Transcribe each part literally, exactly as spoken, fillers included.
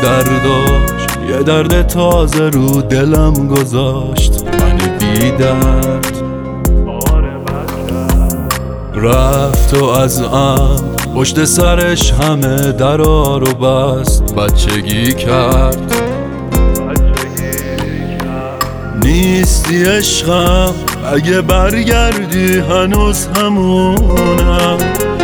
درداش یه درد تازه رو دلم گذاشت، من بی درد. رفت و از ام پشت سرش همه درا رو بست، بچگی کرد. نیستی عشقم اگه برگردی هنوز همونم،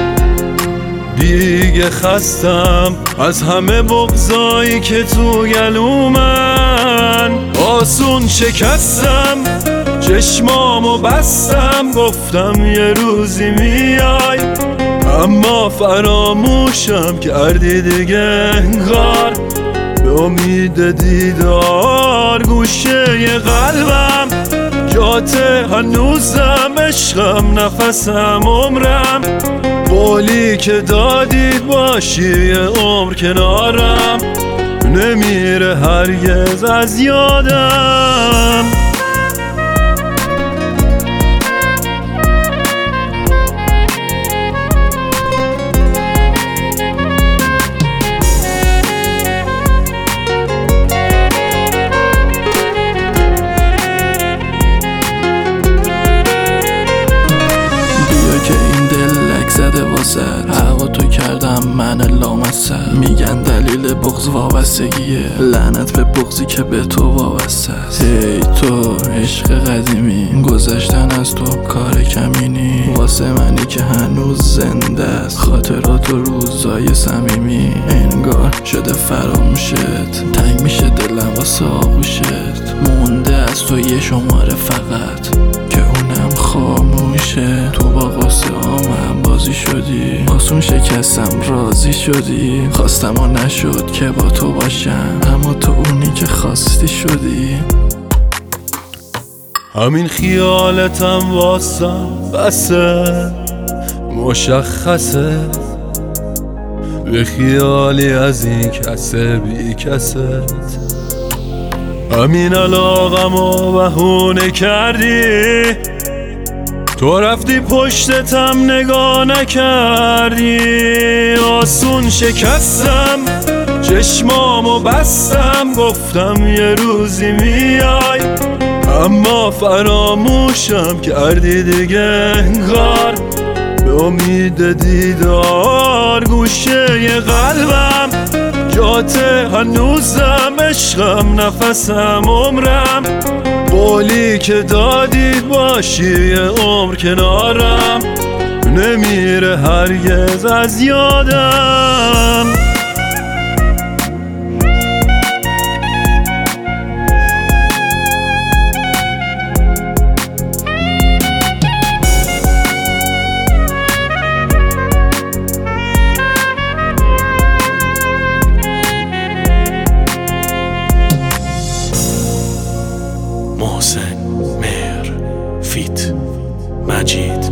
دیگه خستم از همه بغضایی که تو گلومن. آسون شکستم چشمامو بستم، گفتم یه روزی میای، اما فراموشم کردی دیگه انگار. به امید دیدار گوشه ی قلبم جاته هنوزم، عشقم نفسم عمرم، قولی که دادید باشی یه عمر کنارم، نمیره هرگز از یادم. زده واسه حقا تو کردم من لامصب، میگن دلیل بغض وابستگیه، لعنت به بغضی که به تو وابسته است. هی تو عشق قدیمی، گذشتن از تو کار کمینی، واسه منی که هنوز زنده است، خاطرات و روزای صمیمی. انگار شده فراموشت، تنگ میشه دلم واسه آغوشت، مونده از تو یه شماره فقط که اونم خاموشه. تو با قصه آمم بازی شدی، آسون شکستم راضی شدی، خواستم و نشد که با تو باشم، اما تو اونی که خواستی شدی. همین خیالتم واسم بسه، مشخصه به خیالی از این کسه بی کست. همین علاقم و بهونه کردی، تو رفتی پشتتم نگاه نکردی. آسون شکستم چشمامو بستم، گفتم یه روزی میای، اما فراموشم کردی دیگه انگار. به امید دیدار گوشه ی قلبم جاته هنوزم، عشقم نفسم عمرم، قولی که دادید باشی یه عمر کنارم، نمیره هرگز از یادم. محسن مهر فیت مجید